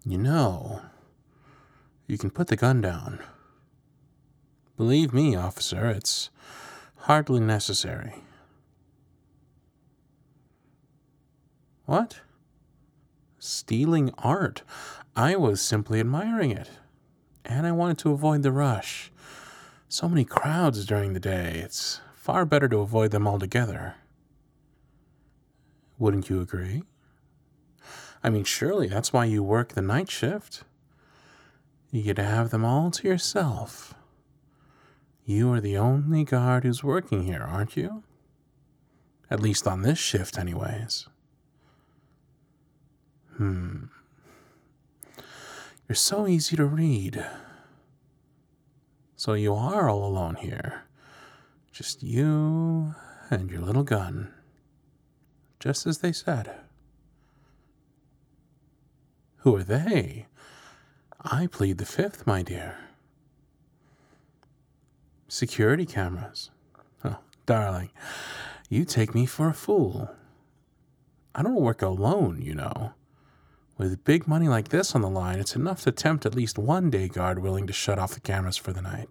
You know, you can put the gun down. Believe me, officer, it's hardly necessary. What? Stealing art? I was simply admiring it. And I wanted to avoid the rush. So many crowds during the day. It's far better to avoid them altogether. Wouldn't you agree? I mean, surely that's why you work the night shift. You get to have them all to yourself. You are the only guard who's working here, aren't you? At least on this shift, anyways. You're so easy to read. So you are all alone here. Just you and your little gun. Just as they said. Who are they? I plead the fifth, my dear. Security cameras. Oh, darling, you take me for a fool. I don't work alone, you know. With big money like this on the line, it's enough to tempt at least one day guard willing to shut off the cameras for the night.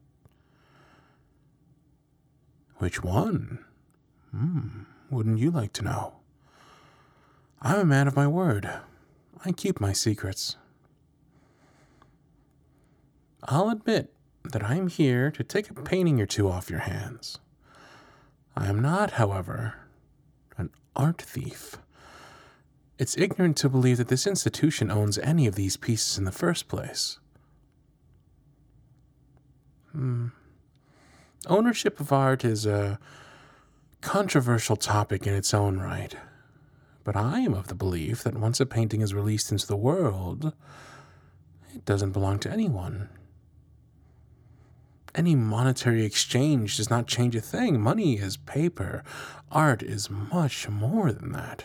Which one? Wouldn't you like to know? I'm a man of my word. I keep my secrets. I'll admit that I'm here to take a painting or two off your hands. I am not, however, an art thief. It's ignorant to believe that this institution owns any of these pieces in the first place. Ownership of art is a controversial topic in its own right, but I am of the belief that once a painting is released into the world, it doesn't belong to anyone. Any monetary exchange does not change a thing. Money is paper. Art is much more than that.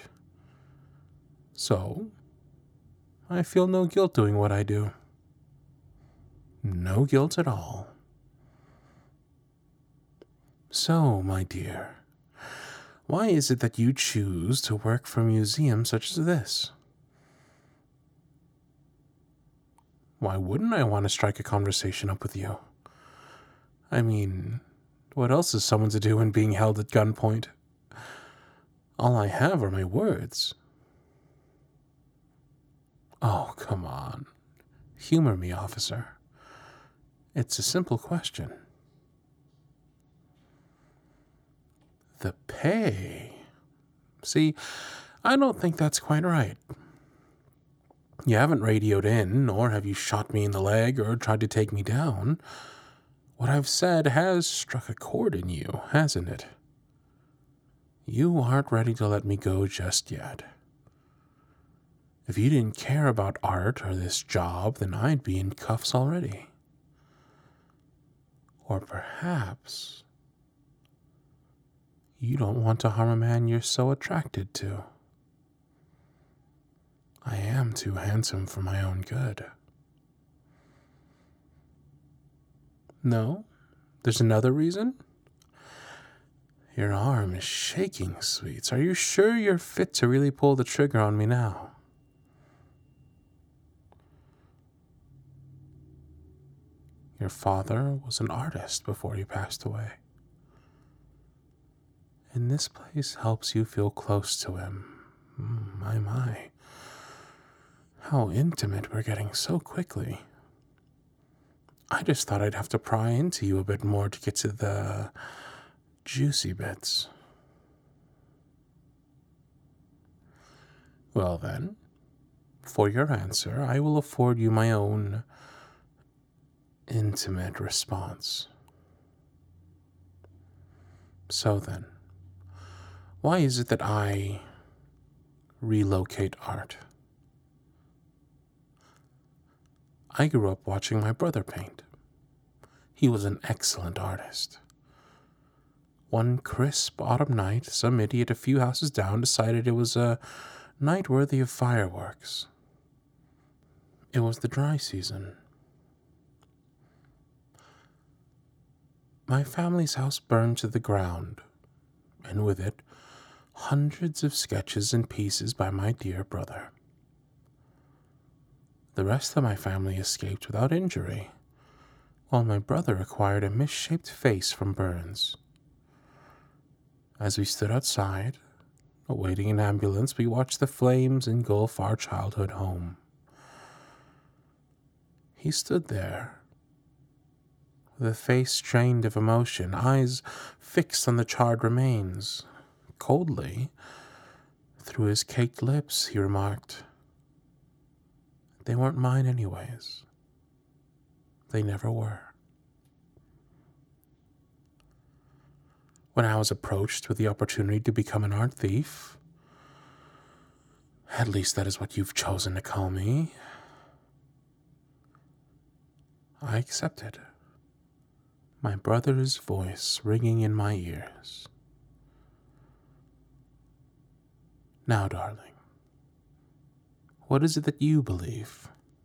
So, I feel no guilt doing what I do. No guilt at all. So, my dear, why is it that you choose to work for a museum such as this? Why wouldn't I want to strike a conversation up with you? I mean, what else is someone to do when being held at gunpoint? All I have are my words. Oh, come on. Humor me, officer. It's a simple question. The pay. See, I don't think that's quite right. You haven't radioed in, nor have you shot me in the leg or tried to take me down. What I've said has struck a chord in you, hasn't it? You aren't ready to let me go just yet. If you didn't care about art or this job, then I'd be in cuffs already. Or perhaps you don't want to harm a man you're so attracted to. I am too handsome for my own good. No? There's another reason? Your arm is shaking, sweets. Are you sure you're fit to really pull the trigger on me now? Your father was an artist before he passed away. And this place helps you feel close to him. My. How intimate we're getting so quickly. I just thought I'd have to pry into you a bit more to get to the juicy bits. Well then, for your answer, I will afford you my own intimate response. So then, why is it that I relocate art? I grew up watching my brother paint. He was an excellent artist. One crisp autumn night, some idiot a few houses down decided it was a night worthy of fireworks. It was the dry season. My family's house burned to the ground, and with it, hundreds of sketches and pieces by my dear brother. The rest of my family escaped without injury, while my brother acquired a misshaped face from burns. As we stood outside, awaiting an ambulance, we watched the flames engulf our childhood home. He stood there, with a face strained of emotion, eyes fixed on the charred remains. Coldly, through his caked lips, he remarked, "They weren't mine anyways. They never were." When I was approached with the opportunity to become an art thief, at least that is what you've chosen to call me, I accepted, my brother's voice ringing in my ears. Now, darling, what is it that you believe?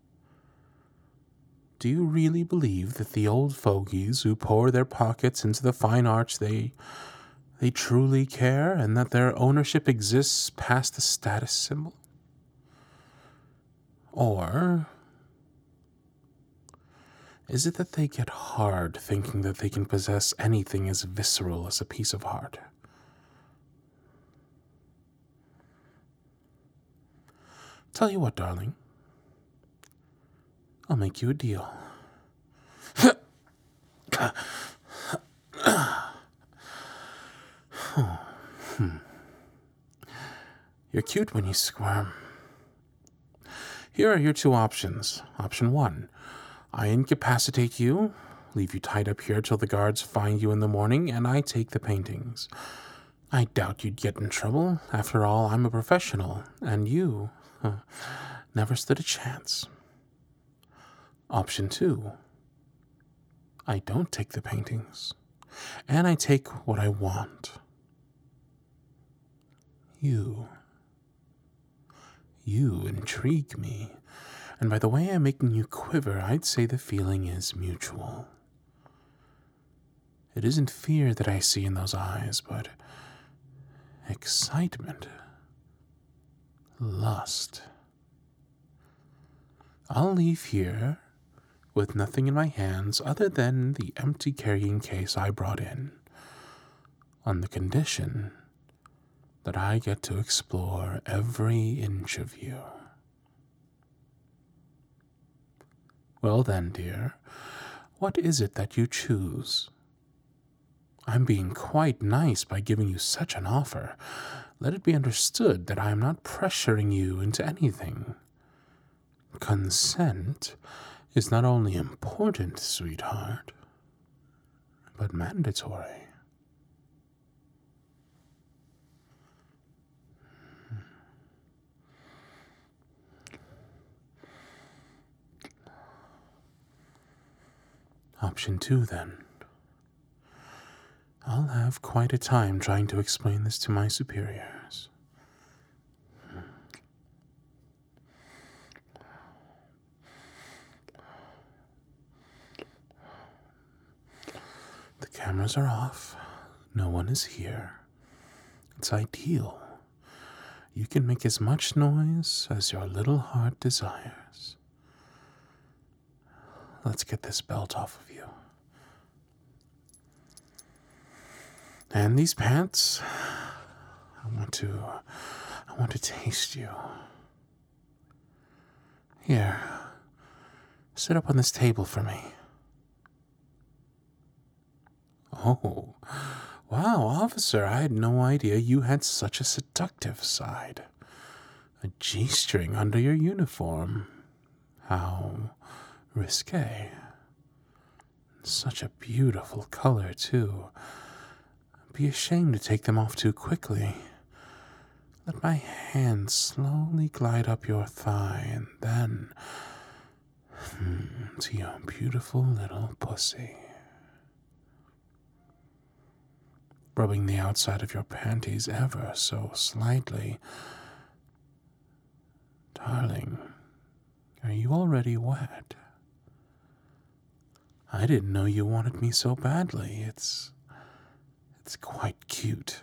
Do you really believe that the old fogies who pour their pockets into the fine arts they truly care, and that their ownership exists past the status symbol? Or is it that they get hard thinking that they can possess anything as visceral as a piece of art? Tell you what, darling. I'll make you a deal. You're cute when you squirm. Here are your two options. Option 1. I incapacitate you, leave you tied up here till the guards find you in the morning, and I take the paintings. I doubt you'd get in trouble. After all, I'm a professional, and you never stood a chance. Option 2. I don't take the paintings, and I take what I want. You intrigue me, and by the way I'm making you quiver, I'd say the feeling is mutual. It isn't fear that I see in those eyes, but excitement, lust. I'll leave here with nothing in my hands other than the empty carrying case I brought in, on the condition that I get to explore every inch of you. Well then, dear, what is it that you choose? I'm being quite nice by giving you such an offer. Let it be understood that I am not pressuring you into anything. Consent is not only important, sweetheart, but mandatory. Option 2, then. I'll have quite a time trying to explain this to my superiors. The cameras are off. No one is here. It's ideal. You can make as much noise as your little heart desires. Let's get this belt off of you. And these pants, I want to taste you. Here, sit up on this table for me. Oh, wow, officer, I had no idea you had such a seductive side. A G-string under your uniform. How risque. Such a beautiful color, too. Be ashamed to take them off too quickly. Let my hand slowly glide up your thigh, and then to your beautiful little pussy. Rubbing the outside of your panties ever so slightly. Darling, are you already wet? I didn't know you wanted me so badly. It's quite cute.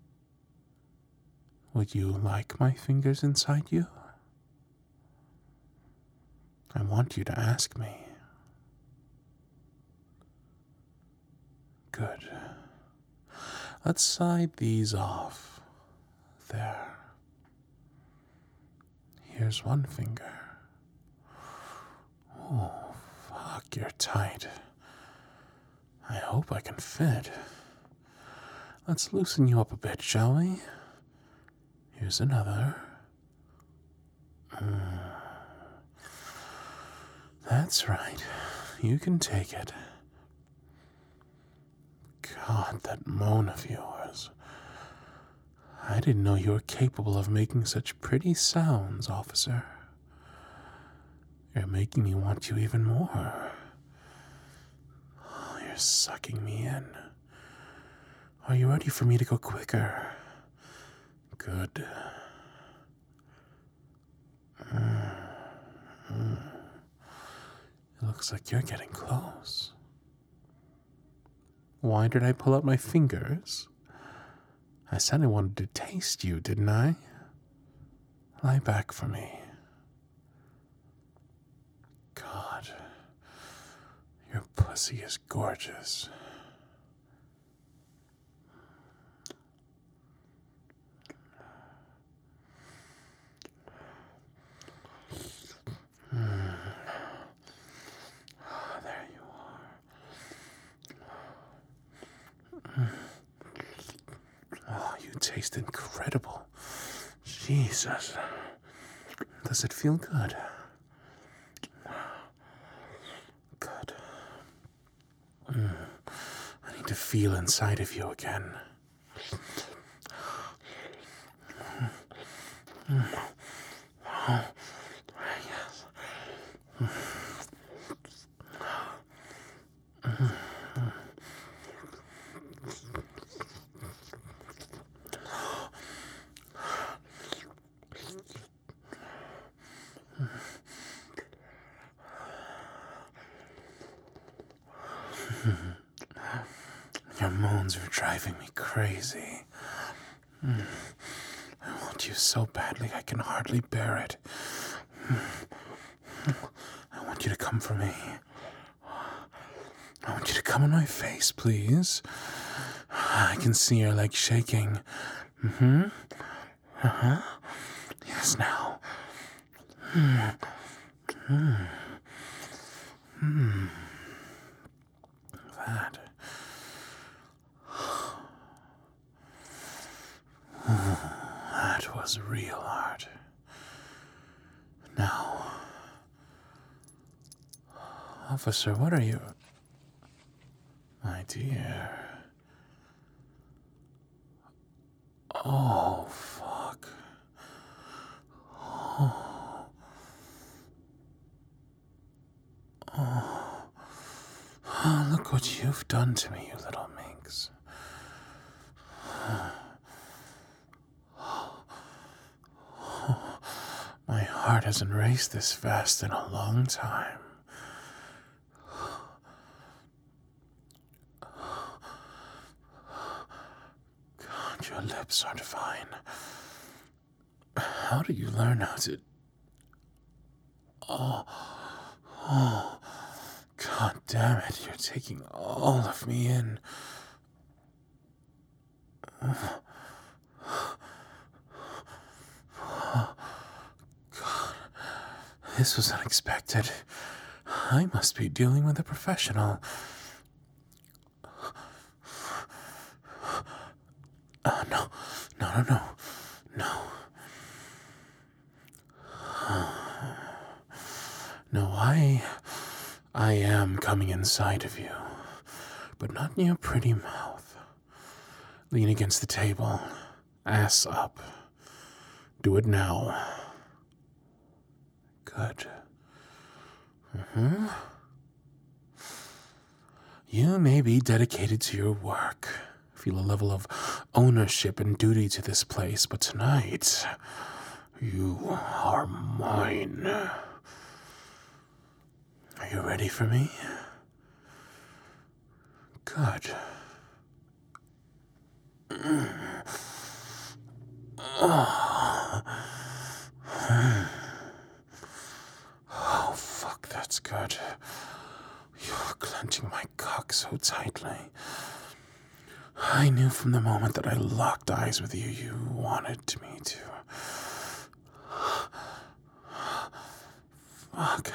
Would you like my fingers inside you? I want you to ask me. Good. Let's slide these off. There. Here's one finger. Oh, fuck, you're tight. I hope I can fit. Let's loosen you up a bit, shall we? Here's another. That's right. You can take it. God, that moan of yours. I didn't know you were capable of making such pretty sounds, officer. You're making me want you even more. Oh, you're sucking me in. Are you ready for me to go quicker? Good. It looks like you're getting close. Why did I pull out my fingers? I said I wanted to taste you, didn't I? Lie back for me. God, your pussy is gorgeous. There you are. Oh, you taste incredible. Jesus. Does it feel good? Good. I need to feel inside of you again. Yes. Your moans are driving me crazy. I want you so badly I can hardly bear it. I want you to come for me. I want you to come in my face, please. I can see your legs shaking. Yes, now. That. That was real art. Now, officer, what are you? My dear. Oh, fuck. Oh, look what you've done to me, you little minx. My heart hasn't raced this fast in a long time. God, your lips are divine. How did you learn how to... Oh, God damn it, you're taking all of me in. God, this was unexpected. I must be dealing with a professional. No. No, I am coming inside of you, but not in your pretty mouth. Lean against the table, ass up. Do it now. Good. You may be dedicated to your work, feel a level of ownership and duty to this place, but tonight, you are mine. Are you ready for me? Good. Oh, fuck. that's good. You're clenching my cock so tightly. I knew from the moment that I locked eyes with you, you wanted me to. Fuck.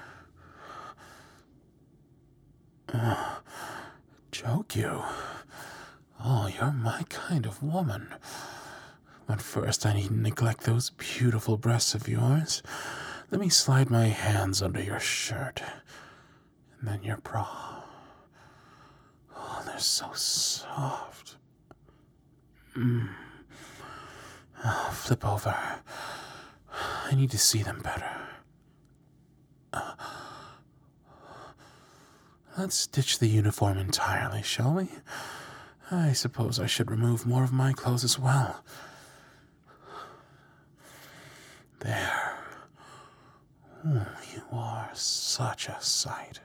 Choke you. Oh, you're my kind of woman. But first I need to neglect those beautiful breasts of yours. Let me slide my hands under your shirt. And then your bra. Oh, they're so soft. Oh, flip over. I need to see them better. Let's ditch the uniform entirely, shall we? I suppose I should remove more of my clothes as well. There. Ooh, you are such a sight.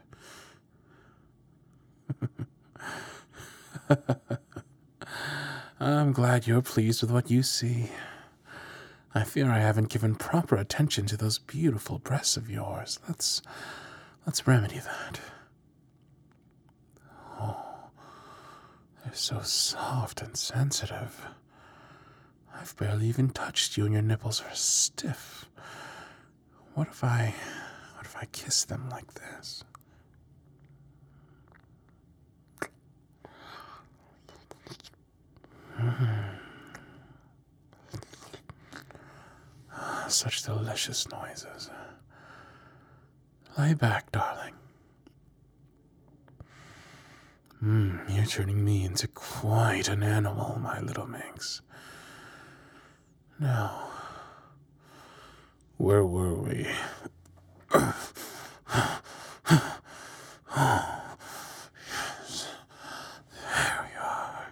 I'm glad you're pleased with what you see. I fear I haven't given proper attention to those beautiful breasts of yours. Let's remedy that. Oh, they're so soft and sensitive. I've barely even touched you and your nipples are stiff. What if I kiss them like this? Such delicious noises. Lie back, darling. You're turning me into quite an animal, my little minx. Now, where were we? Oh, yes. There we are.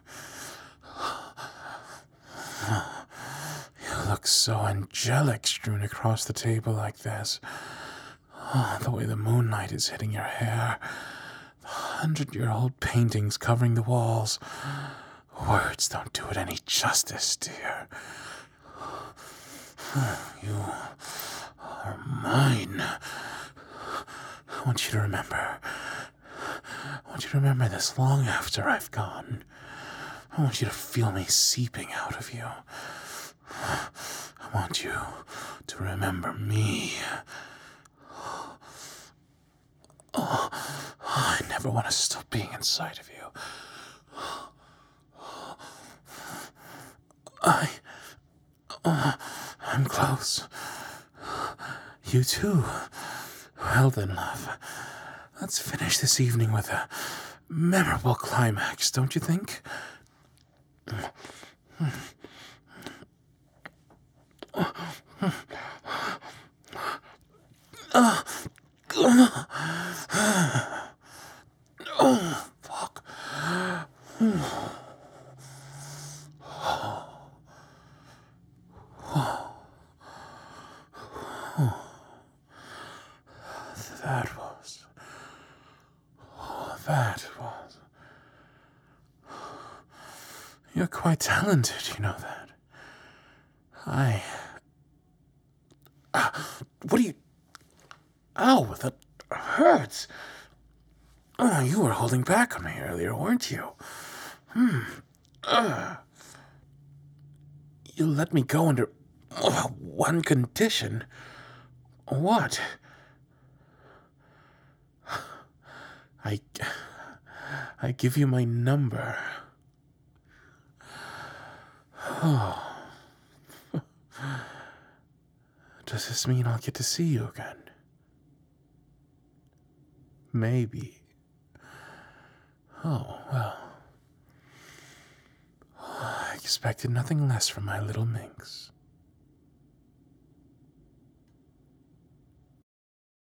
You look so angelic strewn across the table like this. Oh, the way the moonlight is hitting your hair. The 100-year-old paintings covering the walls. Words don't do it any justice, dear. You are mine. I want you to remember. I want you to remember this long after I've gone. I want you to feel me seeping out of you. I want you to remember me. Oh, I never want to stop being inside of you. I'm close. You too. Well then, love. Let's finish this evening with a memorable climax, don't you think? Oh, fuck. That was. You're quite talented, you know that. What are you. Ow, that hurts. Oh, you were holding back on me earlier, weren't you? You let me go under one condition. What? I give you my number. Oh. Does this mean I'll get to see you again? Maybe. Oh, well. I expected nothing less from my little minx.